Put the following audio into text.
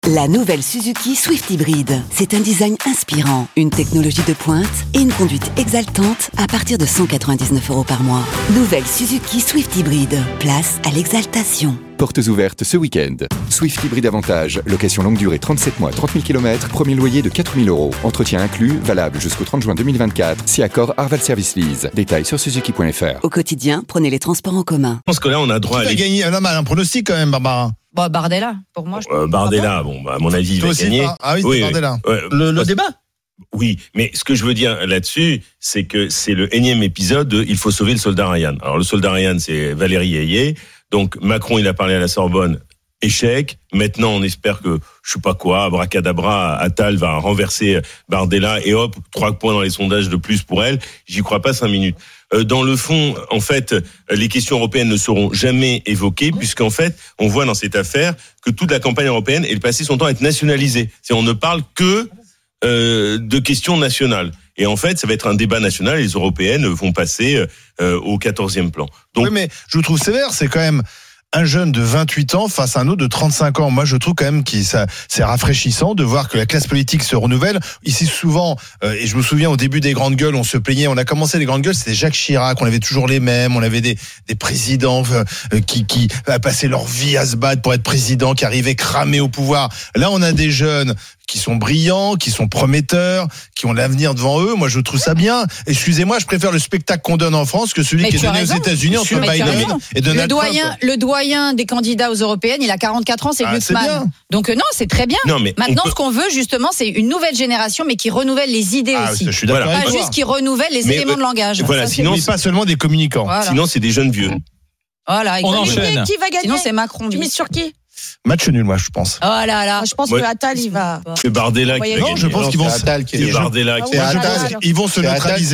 La nouvelle Suzuki Swift Hybrid. C'est un design inspirant, une technologie de pointe et une conduite exaltante à partir de 199 € par mois. Nouvelle Suzuki Swift Hybrid. Place à l'exaltation. Portes ouvertes ce week-end. Swift Hybrid Avantage. Location longue durée 37 mois, 30 000 km. Premier loyer de 4 000 €. Entretien inclus, valable jusqu'au 30 juin 2024. Si accord Arval Service Lease. Détails sur suzuki.fr. Au quotidien, prenez les transports en commun. Je pense que là, on a droit à... Qui va gagner un homme à un pronostic quand même, Barbara? Bon, Bardella, pour moi. Bardella, bon, à mon avis, il Toi va aussi, gagner. Ah oui, c'est Bardella. Le débat. Oui, mais ce que je veux dire là-dessus, c'est que c'est le énième épisode de Il faut sauver le soldat Ryan. Alors, le soldat Ryan, c'est Valérie Ayé. Donc, Macron, il a parlé à la Sorbonne. Échec. Maintenant, on espère que, je sais pas quoi, abracadabra, Attal va renverser Bardella et hop, 3 points dans les sondages de plus pour elle. J'y crois pas 5 minutes. Dans le fond, en fait, les questions européennes ne seront jamais évoquées puisqu'en fait, on voit dans cette affaire que toute la campagne européenne est passée son temps à être nationalisée. On ne parle que de questions nationales. Et en fait, ça va être un débat national et les européennes vont passer au 14e plan. Donc, oui, mais je vous trouve sévère, c'est quand même un jeune de 28 ans face à un autre de 35 ans. Moi, je trouve quand même que c'est rafraîchissant de voir que la classe politique se renouvelle. Ici, souvent, et je me souviens au début des grandes gueules, on se plaignait, on a commencé les grandes gueules, c'était Jacques Chirac, on avait toujours les mêmes, on avait des présidents qui passaient leur vie à se battre pour être président, qui arrivaient cramés au pouvoir. Là, on a des jeunes qui sont brillants, qui sont prometteurs, qui ont l'avenir devant eux. Moi, je trouve ça bien. Excusez-moi, je préfère le spectacle qu'on donne en France que celui qui est donné aux États-Unis entre Biden et Donald Trump. Le doyen des candidats aux européennes, il a 44 ans, c'est Glucksmann. Donc non, c'est très bien. Non, mais maintenant, ce qu'on veut justement, c'est une nouvelle génération, mais qui renouvelle les idées aussi. Je suis d'accord. Pas juste qui renouvelle les éléments de langage. Voilà, sinon pas seulement des communicants. Voilà. Sinon, c'est des jeunes vieux. Voilà, on enchaîne. Qui va gagner? Sinon, c'est Macron. Tu mises sur qui? Match nul, moi, je pense. Oh là là. Je pense que Attal, il va. C'est Bardella qui va Non, gagner. je pense qu'ils vont C'est Bardella qui va gagner. ils vont se neutraliser.